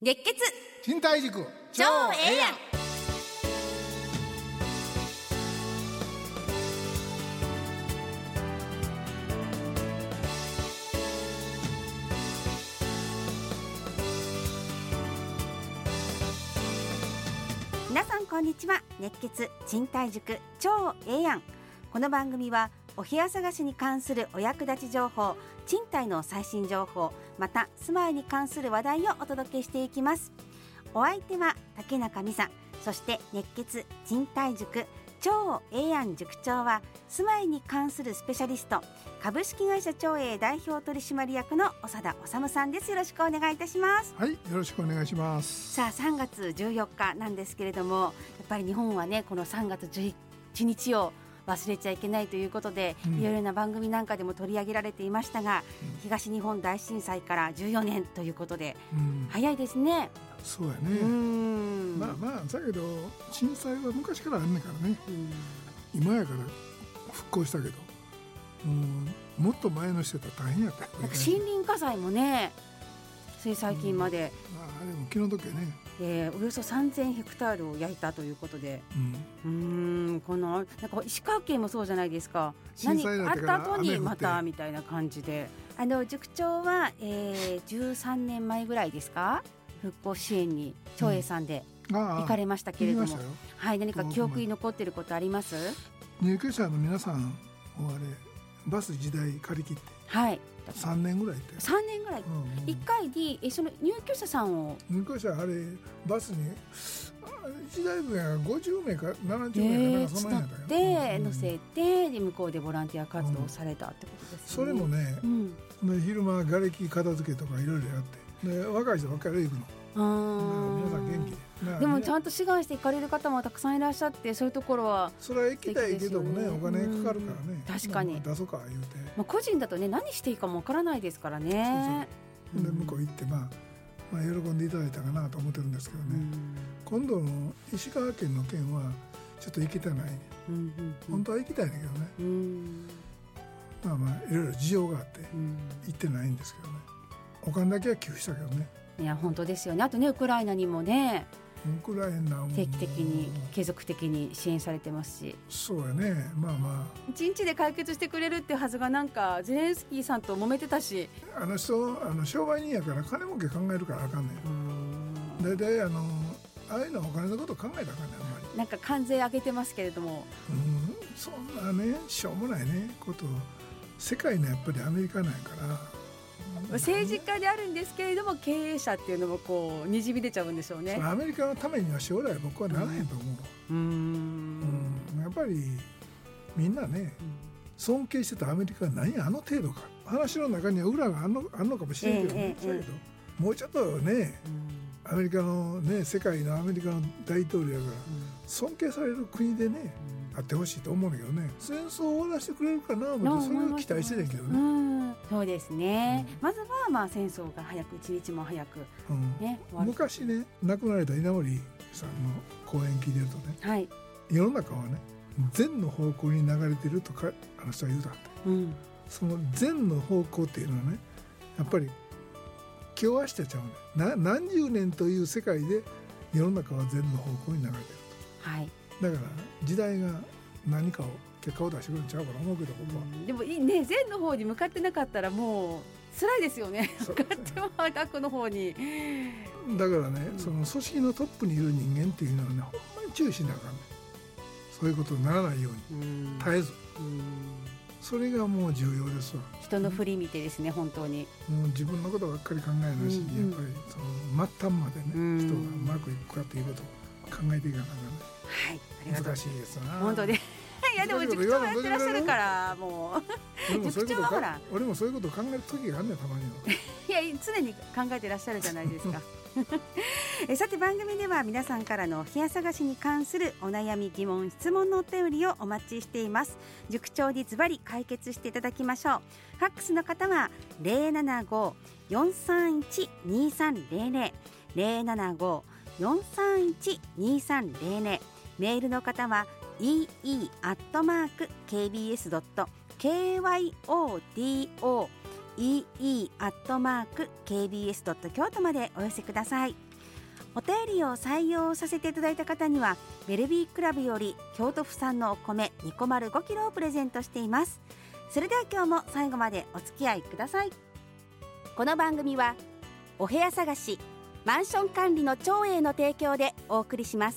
熱血賃貸塾超ええやん。皆さんこんにちは。熱血賃貸塾超ええやん。この番組はお部屋探しに関するお役立ち情報、賃貸の最新情報、また住まいに関する話題をお届けしていきます。お相手は竹中美沙、そして熱血賃貸塾超ええやん塾長は住まいに関するスペシャリスト、株式会社超え代表取締役の長田治さんです。よろしくお願いいたします。 はい、よろしくお願いします。 さあ3月14日なんですけれども、やっぱり日本はねこの3月11日を忘れちゃいけないということで、いろいろな番組なんかでも取り上げられていましたが、東日本大震災から14年ということで、早いですね。 そうやね。まあだけど震災は昔からあんねんからね、今やから復興したけど、もっと前の人だったら大変やったよね。 なんか森林火災もねつい最近まで、 あれも気の毒やね。 およそ3000ヘクタールを焼いたということで、このなんか石川県もそうじゃないですか。 震災だあったったから後にまたみたいな感じで、塾長は、13年前ぐらいですか、復興支援に長栄さんで行かれましたけれども、はい、何か記憶に残っていることあります？ 入居者の皆さんをバス時代借り切って、 はい、 3年ぐらいって 3年ぐらい、1回にその入居者さんを入居者バスに時代分や50名か70名かその辺やったで乗せて、で向こうでボランティア活動をされたってことですよね。 それもね、昼間瓦礫片付けとかいろいろやって、で若い人ばっかり行くの。皆さん元気でもちゃんと志願して行かれる方もたくさんいらっしゃって、そういうところはそれは行きたいけどもね、お金かかるからね。 確かに出そうか言うて、 個人だとね何していいかもわからないですからね。 で向こう行って喜んでいただいたかなと思ってるんですけどね、今度の石川県の件はちょっと行きたない、本当は行きたいんだけどね、いろいろ事情があって行ってないんですけどね。お金だけは寄付したけどね。 いや本当ですよね。あとねウクライナにもねウクライナも定期的に継続的に支援されてますし、 そうやね。 1日で解決してくれるってはずが、なんかゼレンスキーさんと揉めてたし、 あの人商売人やから金儲け考えるからあかんねん。だいたいああいうのはお金のこと考えたらあかんねん。あんまりなんか関税上げてますけれども、 そんなねしょうもないねことを、世界のやっぱりアメリカなんやから政治家であるんですけれども経営者っていうのもこうにじみ出ちゃうんでしょうね。 アメリカのためには将来僕はならへんと思う。やっぱりみんなね、尊敬してたアメリカは何やあの程度か、話の中には裏があんのかもしれんけどね、だけどもうちょっとね、アメリカのね、世界のアメリカの大統領やから尊敬される国でね、あってほしいと思うんだけどね。戦争を終わらせてくれるかな思って、それを期待してるけどね。 そうですね、まずは戦争が早く一日も早く、 昔ね亡くなられた稲森さんの講演聞いてるとね、世の中はね善の方向に流れてるとかあの人は言うたって、その善の方向っていうのはね、やっぱり今日明日ちゃうね、何十年という世界で世の中は善の方向に流れてると、だから時代が何かを結果を出してくるんちゃうかな思うけど、僕は。 でもね、善の方に向かってなかったらもう辛いですよね。向かっては悪の方に。 だからね、その組織のトップにいる人間っていうのはね、ほんまに注意しなあかんね。そういうことにならないように絶えず、それがもう重要ですわ。 人の振り見てですね、本当にもう自分のことばっかり考えないし、やっぱりその末端までね、人がうまくいくかということを考えていかなきゃね。難しいですな。 本当でいやでも塾長やってらっしゃるからもう塾長はほら、 俺もそういうことを考える時があるんだよ、たまには。 いや常に考えてらっしゃるじゃないですか。さて番組では皆さんからのお部屋探しに関するお悩み疑問質問のお便りをお待ちしています。塾長にズバリ解決していただきましょう。ファックスの方は 075-431-2300 075-431-2300、メールの方はee@kbs.kyoto ee@kbs.kyoto までお寄せください。 お便りを採用させていただいた方にはベルビークラブより京都府産のお米ニコマル5キロをプレゼントしています。それでは今日も最後までお付き合いください。この番組はお部屋探しマンション管理の長英の提供でお送りします。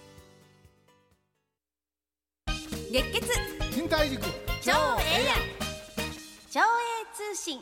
熱血賃貸塾長英長英通信。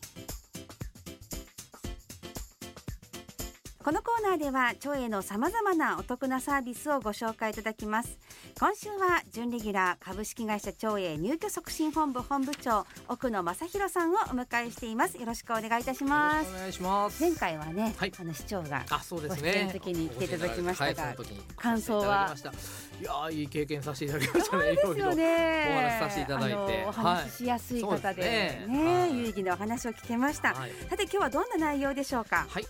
このコーナーでは長英のさまざまなお得なサービスをご紹介いただきます。今週は準レギュラー株式会社長英入居促進本部本部長奥野正弘さんをお迎えしています。よろしくお願いいたします。 お願いします。 前回はね、 はい、 市長がそうですご出演の時に来ていただきましたが、感想は。 いやいい経験させていただきましたね。 そうですよね。 お話しさせていただいて、 お話ししやすい方で有意義なお話を聞けました。さて今日はどんな内容でしょうか。 はい、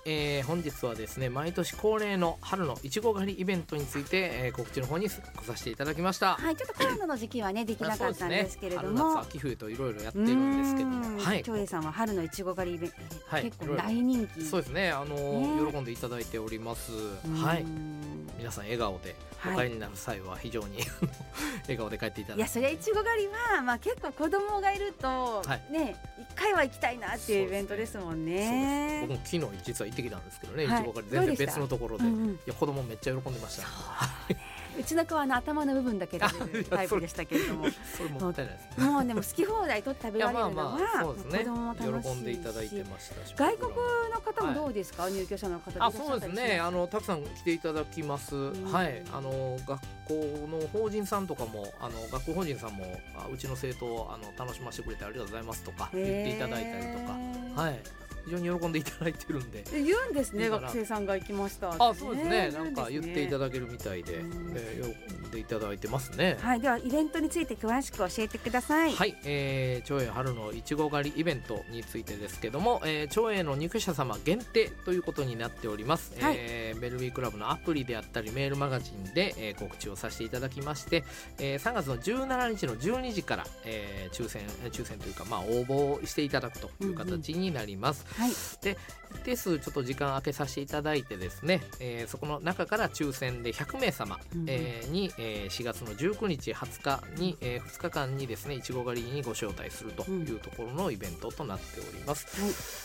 本日はですね毎年恒例の春のいちご狩りイベントについて、告知の方に来させていただきました。 はい、ちょっとコロナの時期はねできなかったんですけれども、 春夏秋冬といろいろやってるんですけども、はい、 長英さんは春のいちご狩りイベント、 はい、 結構大人気。 そうですね、喜んでいただいております。はい、皆さん笑顔でお帰りになる際は非常に笑顔で帰っていただいて、 いやそれいちご狩りは、結構子供がいると、ね一回は行きたいなっていうイベントですもんね。 僕も昨日実は行ってきたんですけどね、いちご狩り全然別のところで、いや子供めっちゃ喜んでました。 うちの子は頭の部分だけ食べるタイプでしたけれどもそれももったいないですね。もうでも好き放題と食べられるのは子供も楽しいし、 喜んでいただいてましたし、 外国の方もどうですか、入居者の方で。 そうですね、たくさん来ていただきます。はい、学校の法人さんとかも学校法人さんもうちの生徒を楽しませてくれてありがとうございますとか言っていただいたりとか、はい、非常に喜んでいただいてるんで。 言うんですね、学生さんが行きましたって。 そうですね、なんか言っていただけるみたいで、喜んでいただいてますね。 はい、ではイベントについて詳しく教えてください。 はい、長英春のいちご狩りイベントについてですけども、長英の入居者様限定ということになっております。ベルビークラブのアプリであったりメールマガジンで、告知をさせていただきまして、3月の17日の12時から、抽選というか、応募していただくという形になります。で一定数ちょっと時間空けさせていただいてですね、そこの中から抽選で100名様、に、4月の19日20日に、2日間にですねいちご狩りにご招待するというところのイベントとなっております。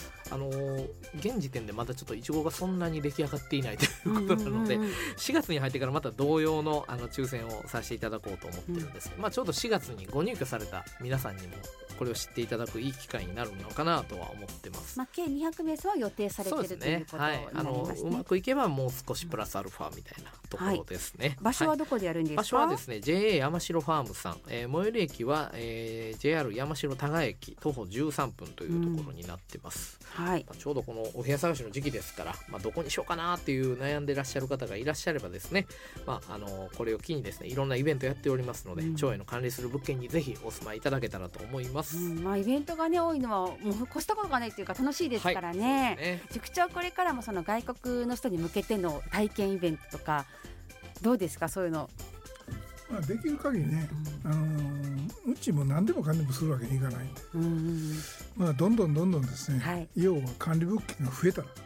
現時点でまだちょっといちごがそんなに出来上がっていないということなので、4月に入ってからまた同様の抽選をさせていただこうと思ってるんです。ちょうど4月にご入居された皆さんにもこれを知っていただくいい機会になるのかなとは思ってます。 計200名様は予定されているということになりますね。 うまくいけばもう少しプラスアルファみたいなところですね。 場所はどこでやるんですか？ 場所はですね JA 山城ファームさん、最寄り駅は、JR 山城多賀駅徒歩13分というところになってます。ちょうどこのお部屋探しの時期ですから、どこにしようかなっていう悩んでらっしゃる方がいらっしゃればですね、これを機にですねいろんなイベントやっておりますので、長英の管理する物件にぜひお住まいいただけたらと思います。 イベントがね多いのはもう越したことがないというか楽しいですからね。塾長これからもその外国の人に向けての体験イベントとかどうですか、そういうの。 できる限りね、うちも何でもかんでもするわけにいかないんで、どんどんですね、要は管理物件が増えたら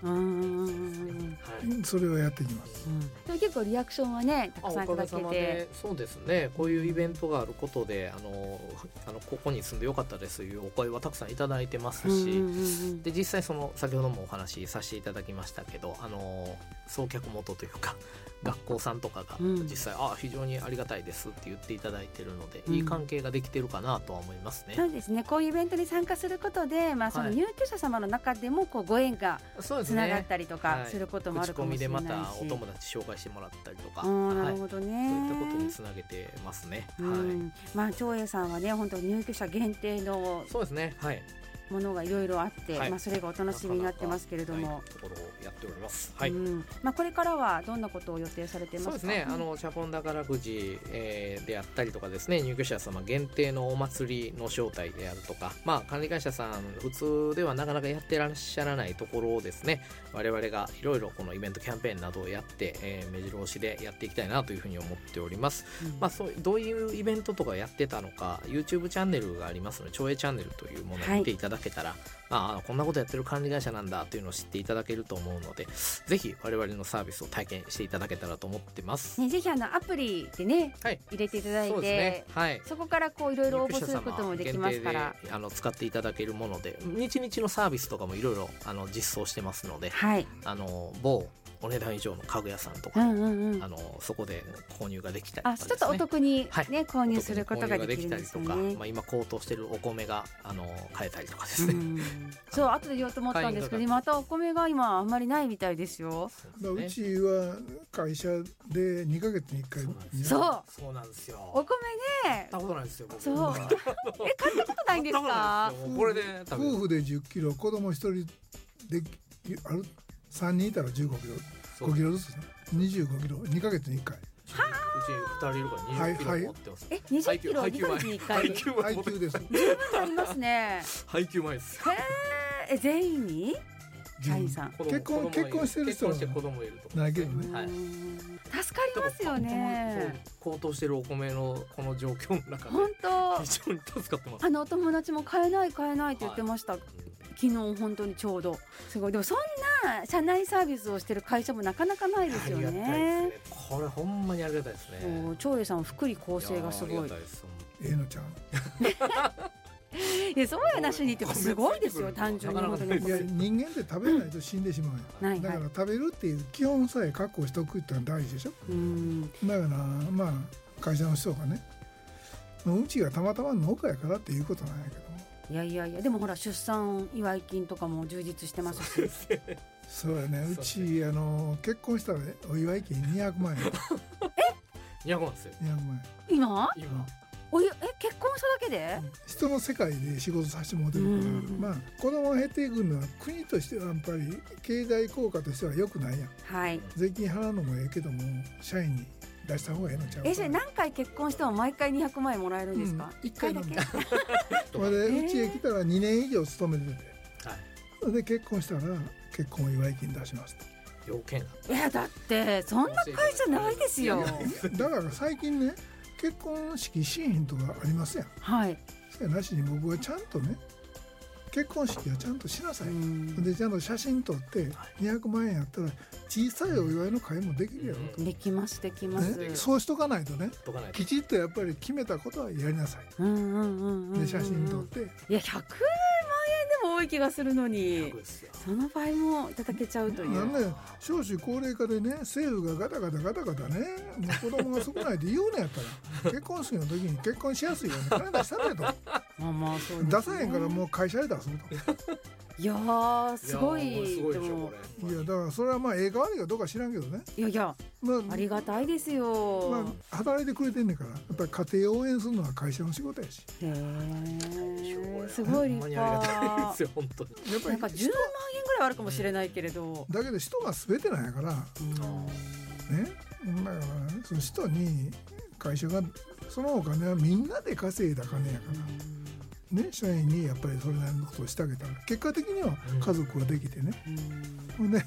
それをやっていきます。 でも結構リアクションはねたくさんいただけて、 そうですね、こういうイベントがあることでここに住んでよかったですというお声はたくさんいただいてますし、で実際先ほどもお話しさせていただきましたけど、送客元というか学校さんとかが実際、非常にありがたいですって言っていただいているので、いい関係ができてるかなとは思いますね。 そうですね、こういうイベントに参加することで、その入居者様の中でもご縁がつながったりとかすることもあるかもしれないし、 口コミでまたお友達紹介してもらったりとか、 なるほどね、 そういったことにつなげてますね。 長英さんはね本当に入居者限定のそうですね、 ものがいろいろあって、それがお楽しみになってますけれども、 ところをやっております。 これからはどんなことを予定されてますか？ そうですね、チャポン宝くじ、であったりとかですね、入居者様限定のお祭りの招待であるとか、管理会社さん普通ではなかなかやってらっしゃらないところをですね、我々がいろいろこのイベントキャンペーンなどをやって、目白押しでやっていきたいなというふうに思っております。どういうイベントとかやってたのか YouTube チャンネルがありますので、長英チャンネルというものを見ていただけたら、こんなことやってる管理会社なんだというのを知っていただけると思うので、ぜひ我々のサービスを体験していただけたらと思ってます、 ね、ぜひアプリでね、入れていただいて、そこからこういろいろ応募することもできますから、 使っていただけるもので、日々のサービスとかもいろいろ実装してますので、某お値段以上の家具屋さんとか、そこで購入ができたりとかですね、 ちょっとお得に、購入することができるんですよね。 今高騰してるお米が買えたりとかですね、 そう後で言おうと思ったんですけど、またお米が今あんまりないみたいですよ。 うちは会社で2ヶ月に1回。 そうなんですよ。 お米ね、 買ったことないですよ僕。 そう買ったことないんですか。 これで夫婦で10キロ、子供1人で3人いたら15キロ、5キロずつ25キロ、2ヶ月に1回。 うち2人いるから20キロ持ってます。 20キロ2ヶ月に1回。 配給です。 十分ありますね。 配給前です。 全員に社員さん。 結婚してる人は子供いるとないけどね。 助かりますよね。 高騰してるお米のこの状況の中で本当非常に助かってます。 お友達も買えないって言ってました。昨日本当にちょうどすごい。でもそんな社内サービスをしてる会社もなかなかないですよね。 これほんまにありがたいですね。 長英さんは福利厚生がすごい。 のちゃんいやそうやなしにってすごいですよ。単純に本当に。 いや人間って食べないと死んでしまうよ。だから食べるっていう基本さえ確保しておくってのは大事でしょ。だから会社の人がね、うちがたまたま農家やからっていうことなんやけども。 いやでもほら出産祝い金とかも充実してますしそうやね。うち結婚したらお祝い金200万円。 200万ですよ。 200万円今結婚しただけで人の世界で仕事させてもらってるから、子供が減っていくのは国としてはやっぱり経済効果としては良くないやん。税金払うのもええけども社員に出した方がええのちゃうか。 それ何回結婚しても毎回200万円もらえるんですか。1回だけ。 うちへ来たら2年以上勤めてて、で結婚したら結婚祝い金出しますと。 要件だってそんな会社ないですよ。 だから最近ね、結婚式シーンとかありますやん。それなしに僕はちゃんとね、結婚式はちゃんとしなさい。でちゃんと写真撮って200万円やったら小さいお祝いの会もできるやろと。 できます。 そうしとかないとね、きちっとやっぱり決めたことはやりなさい。で写真撮って。 いや100万円でも多い気がするのに、その場合もいただけちゃうという。 なんで少子高齢化でね、政府がガタガタね、もう子供が少ないって言うねやったら結婚式の時に結婚しやすいように金出したれと。 そう出さへんからもう会社で出そうと。 いやすごい。でもいやだからそれはええか悪いかどうか知らんけどね。 ありがたいですよ。 働いてくれてんねんから、やっぱり家庭を応援するのは会社の仕事やし。 すごい立派。 やっぱり 10万円ぐらいはあるかもしれないけれど、 だけど人が全てなんやからね。だからその人に会社がそのお金はみんなで稼いだ金やからね、社員にやっぱりそれなりのことをしてあげたら結果的には家族ができてね、ほんで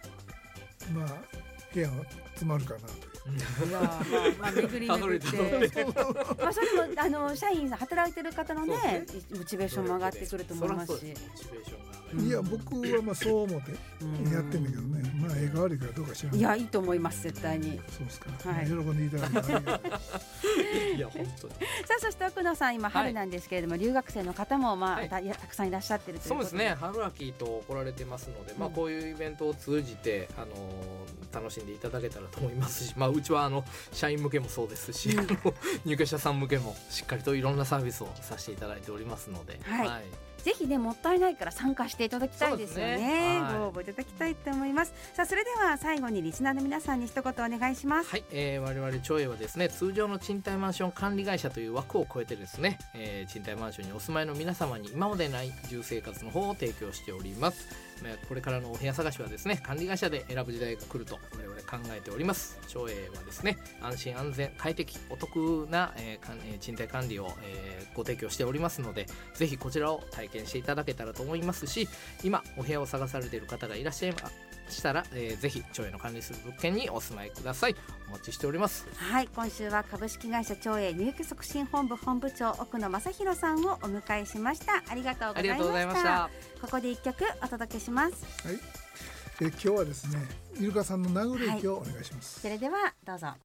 部屋は詰まるかなという。 巡り巡って、それも社員さん働いてる方のねモチベーションも上がってくると思いますし。 いや僕はそう思ってやってんだけどね、映画悪いからどうか知らない。 いやいいと思います、絶対に。 そうですか。喜んでいただいて。 いや本当に。 そして奥野さん、今春なんですけれども、留学生の方もたくさんいらっしゃってるということで。 そうですね、春秋と来られてますので、こういうイベントを通じて楽しんでいただけたらと思いますし、うちは社員向けもそうですし、入居者さん向けもしっかりといろんなサービスをさせていただいておりますので、 ぜひね、もったいないから参加していただきたいですよね。ご応募いただきたいと思います。さあそれでは最後にリスナーの皆さんに一言お願いします。 我々長英はですね、通常の賃貸マンション管理会社という枠を超えてですね、賃貸マンションにお住まいの皆様に今までない住生活の方を提供しております。これからのお部屋探しはですね、管理会社で選ぶ時代が来ると我々考えております。長英はですね、安心安全快適お得な、賃貸管理を、ご提供しておりますので、ぜひこちらを体験していただけたらと思いますし、今お部屋を探されている方がいらっしゃしたら、ぜひ町営の管理する物件にお住まいください。お待ちしております。 はい、今週は株式会社町営入居促進本部本部長奥野正弘さんをお迎えしました。ありがとうございました。ここで一曲お届けします。 はい、今日はですね、イルカさんの殴る息をお願いします。 それではどうぞ。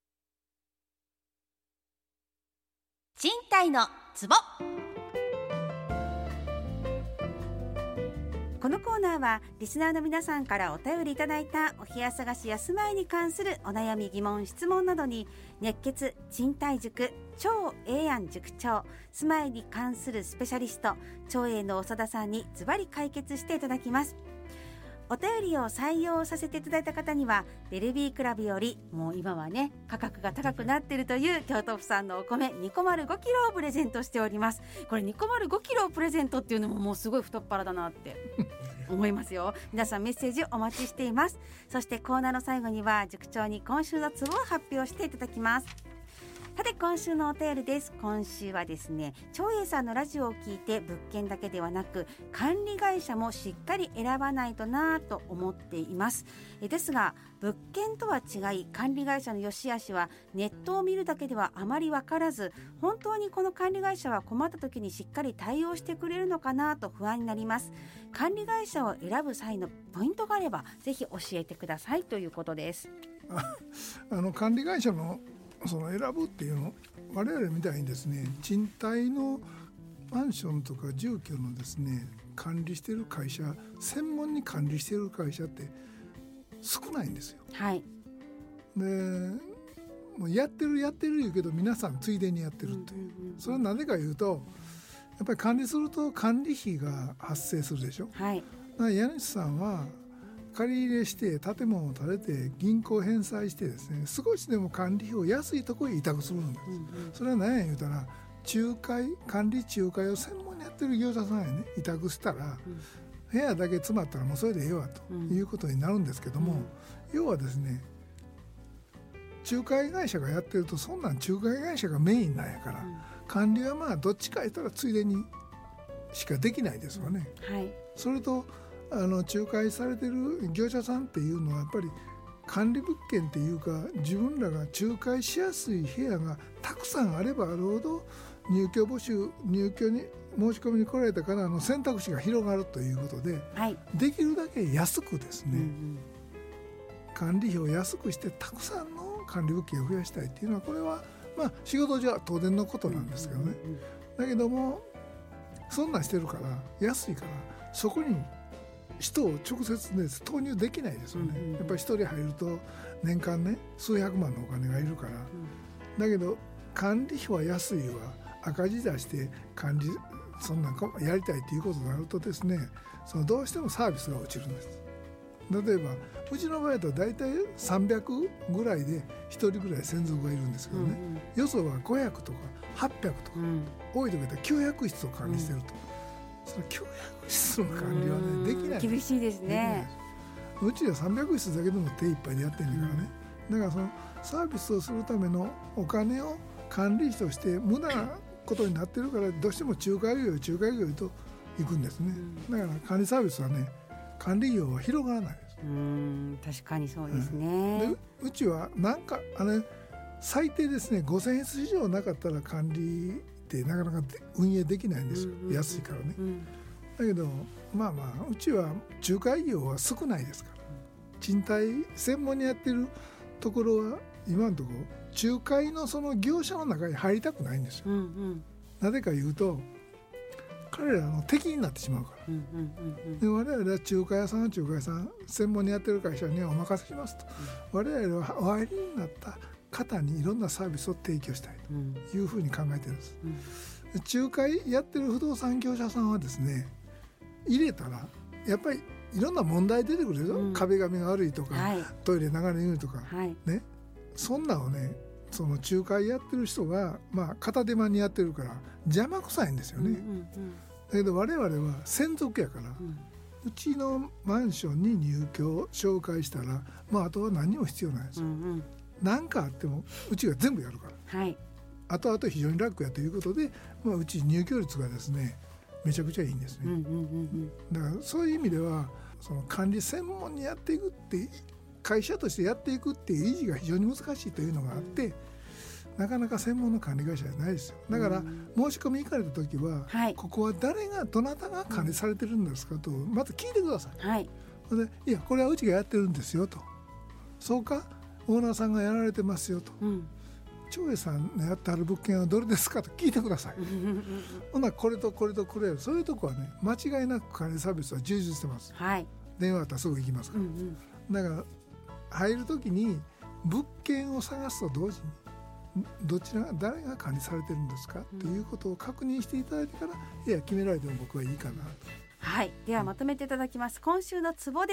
賃貸のツボ。このコーナーはリスナーの皆さんからお便りいただいたお部屋探しや住まいに関するお悩み疑問質問などに熱血賃貸塾超ええやん塾長住まいに関するスペシャリスト町営の長田さんにズバリ解決していただきます。お便りを採用させていただいた方にはベルビークラブよりもう今はね価格が高くなっているという京都府産のお米ニコマル5キロをプレゼントしております。これニコマル5キロをプレゼントっていうのももうすごい太っ腹だなって思いますよ。皆さんメッセージお待ちしています。そしてコーナーの最後には塾長に今週のツボを発表していただきます。さて今週のお便りです。今週はですね、長英さんのラジオを聞いて物件だけではなく管理会社もしっかり選ばないとなと思っています。ですが物件とは違い管理会社の良し悪しはネットを見るだけではあまり分からず、本当にこの管理会社は困った時にしっかり対応してくれるのかなと不安になります。管理会社を選ぶ際のポイントがあればぜひ教えてくださいということです。 管理会社のその選ぶっていうの我々みたいにですね、賃貸のマンションとか住居のですね管理している会社、専門に管理している会社って少ないんですよ。 はい。 でもうやってる言うけど皆さんついでにやってるという、それはなぜか言うとやっぱり管理すると管理費が発生するでしょ。 はい。 だから家主さんは借り入れして建物を建てて銀行返済してですね、少しでも管理費を安いところへ委託するんです、それは何や言うたら管理仲介を専門にやってる業者さんへね委託したら、部屋だけ詰まったらもうそれでええわということになるんですけども、要はですね仲介会社がやってるとそんなん仲介会社がメインなんやから、管理はまあどっちか言ったらついでにしかできないですわね、 はい。 それと仲介されてる業者さんっていうのはやっぱり管理物件っていうか自分らが仲介しやすい部屋がたくさんあればあるほど入居に申し込みに来られた方の選択肢が広がるということで、 はい、 できるだけ安くですね、管理費を安くしてたくさんの管理物件を増やしたいっていうのはこれはまあ仕事上は当然のことなんですけどね、だけどもそんなんしてるから安いからそこに人を直接、ね、投入できないですよね、やっぱり一人入ると年間ね数百万のお金がいるから、だけど管理費は安いわ、赤字出して管理そんなんやりたいっていうことになるとですね、そのどうしてもサービスが落ちるんです。例えばうちの場合だと大体300ぐらいで1人ぐらい専属がいるんですけどね、よそは500とか800とか、多い時だと900室を管理してると、その900室の管理はねできない。 厳しいですね。 うちは300室だけでも手いっぱいでやってるんだからね、だからそのサービスをするためのお金を管理費として無駄なことになってるからどうしても仲介業と行くんですね、だから管理サービスはね管理業は広がらないです。 確かにそうですね。 でうちはなんか最低ですね5000室以上なかったら管理ってなかなか運営できないんですよ、安いからね、だけどまあうちは仲介業は少ないですから、賃貸専門にやってるところは今のところ仲介のその業者の中に入りたくないんですよ、なぜか言うと彼らの敵になってしまうから、で我々は仲介屋さん専門にやってる会社にはお任せしますと、我々はお入りになった方にいろんなサービスを提供したいというふうに考えてるんです、仲介やってる不動産業者さんはですね入れたらやっぱりいろんな問題出てくるでしょ、壁紙が悪いとか、トイレ流れにくいとか、ね、そんなのねその仲介やってる人が片手間にやってるから邪魔くさいんですよね、だけど我々は専属やから、うちのマンションに入居を紹介したら、あとは何も必要ないんですよ、何かあってもうちが全部やるから、あと非常に楽やということで、うち入居率がですねめちゃくちゃいいんですね、だからそういう意味ではその管理専門にやっていくって会社としてやっていくっていう維持が非常に難しいというのがあって、なかなか専門の管理会社じゃないですよ。だから申し込み行かれた時は、ここはどなたが管理されてるんですかとまず聞いてください。でいやこれはうちがやってるんですよと。そうかオーナーさんがやられてますよと、長英さんのやってある物件はどれですかと聞いてください。ほなこれとこれとこれ、そういうとこはね間違いなく管理サービスは充実してます、電話あったらすぐ行きますから、だから入る時に物件を探すと同時に誰が管理されてるんですかということを確認していただいてからいや決められても僕はいいかなと。 ではまとめていただきます。今週のツボです。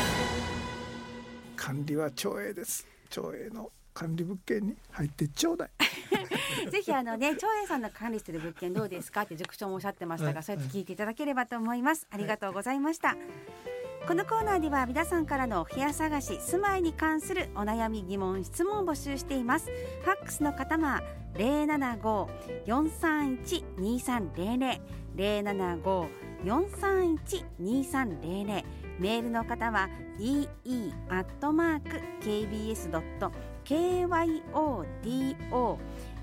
管理は長英です。長英の管理物件に入ってちょうだいぜひ長英さんの管理している物件どうですかって塾長もおっしゃってましたが、そうやって聞いていただければと思います。ありがとうございました。このコーナーでは皆さんからのお部屋探し、住まいに関するお悩み疑問質問を募集しています。ファックスの方は 075-431-2300 075-431-2300、メールの方は ee@kbs.kyodo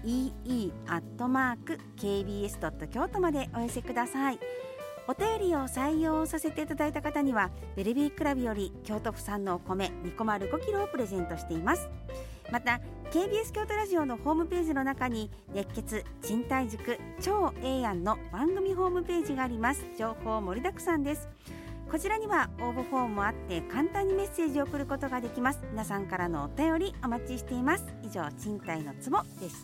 ee@kbs.kyoto までお寄せください。お便りを採用させていただいた方にはベルビークラブより京都府産のお米205キロをプレゼントしています。また KBS 京都ラジオのホームページの中に熱血賃貸塾超英案の番組ホームページがあります。情報盛りだくさんです。こちらには応募フォームもあって簡単にメッセージを送ることができます。皆さんからのお便りお待ちしています。以上、賃貸のツボでした。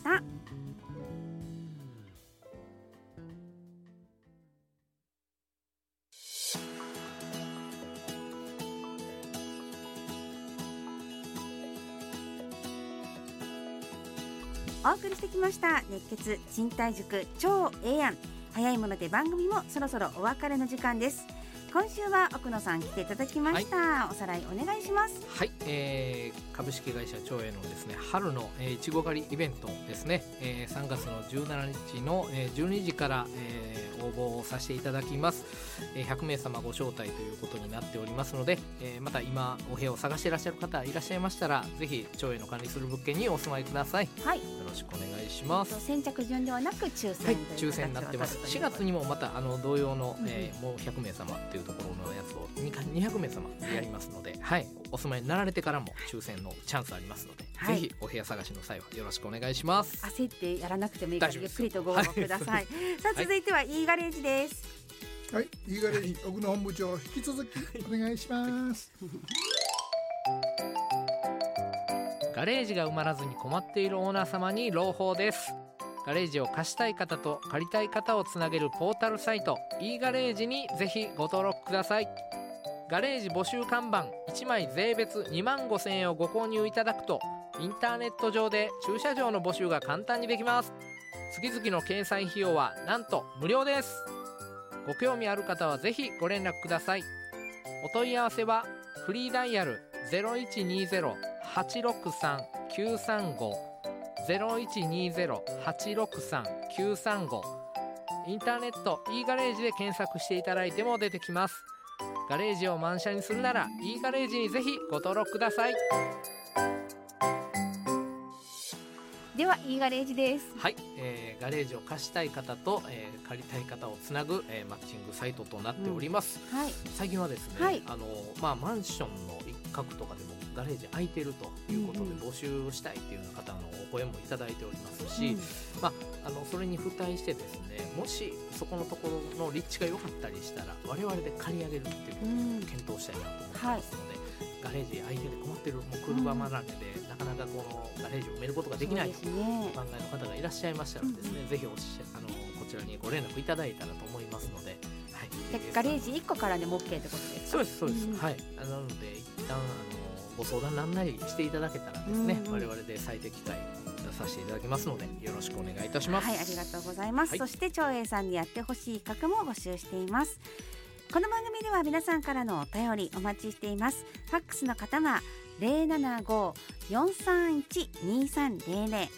お送りしてきました熱血賃貸塾超英案。早いもので番組もそろそろお別れの時間です。今週は奥野さん来ていただきました、おさらいお願いします。 株式会社長英のですね春のいちご狩りイベントですね、3月の17日の12時から、応募をさせていただきます。100名様ご招待ということになっておりますので、また今お部屋を探していらっしゃる方いらっしゃいましたら、ぜひ長英の管理する物件にお住まいください。よろしくお願いします。 先着順ではなく抽選、 抽選になってます。4月にもまた同様の、もう100名様というところのやつを200名様やりますので、お住まいになられてからも抽選のチャンスありますので、ぜひお部屋探しの際はよろしくお願いします。 焦ってやらなくてもいいからゆっくりとご応募ください。さあ続いてはいいガレージです。 いいガレージ、奥野本部長引き続きお願いしますガレージが埋まらずに困っているオーナー様に朗報です。ガレージを貸したい方と借りたい方をつなげるポータルサイト e ガレージにぜひご登録ください。ガレージ募集看板1枚税別25,000円をご購入いただくと、インターネット上で駐車場の募集が簡単にできます。月々の掲載費用はなんと無料です。ご興味ある方はぜひご連絡ください。お問い合わせはフリーダイヤル 0120-863-935 0120-863-935、インターネット e ガレージで検索していただいても出てきます。ガレージを満車にするなら e ガレージにぜひご登録ください。 では e ガレージです。 ガレージを貸したい方と、借りたい方をつなぐ、マッチングサイトとなっております。最近はですね、マンションの一角とかでもガレージ空いてるということで募集したいという方のお声もいただいておりますし、それに付帯してですね、もしそこのところの立地が良かったりしたら我々で借り上げるっていうことを検討したいなと思ってますので、ガレージ空いてて困ってる、もう車離れでなかなかこのガレージを埋めることができないとお考えの方がいらっしゃいましたらですね、ぜひこちらにご連絡いただいたらと思いますので、 ガレージ1個からでも OK ってことですか？ そうです、なので一旦ご相談なんなりしていただけたらですね、我々で最適解出させていただきますのでよろしくお願いいたします。 ありがとうございます。そして長英さんにやってほしい企画も募集しています。この番組では皆さんからのお便りお待ちしています。ファックスの方は 075-431-2300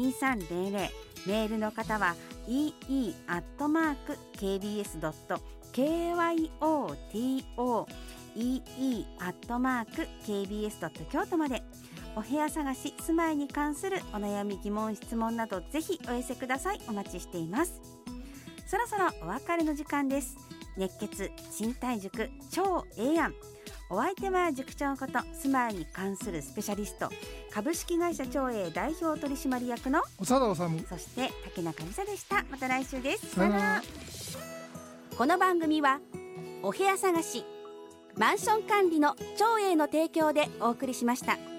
075-431-2300、メールの方はee@kbs.kyoto kyotoee@kbs.kyoto まで。お部屋探し、住まいに関するお悩み、疑問、質問などぜひお寄せください。お待ちしています。そろそろお別れの時間です。熱血賃貸塾超ええやん。お相手は塾長こと住まいに関するスペシャリスト、株式会社超え代表取締役の長田治、 そして竹中美沙でした。また来週です。 さよなら。 この番組はお部屋探し、マンション管理の超えの提供でお送りしました。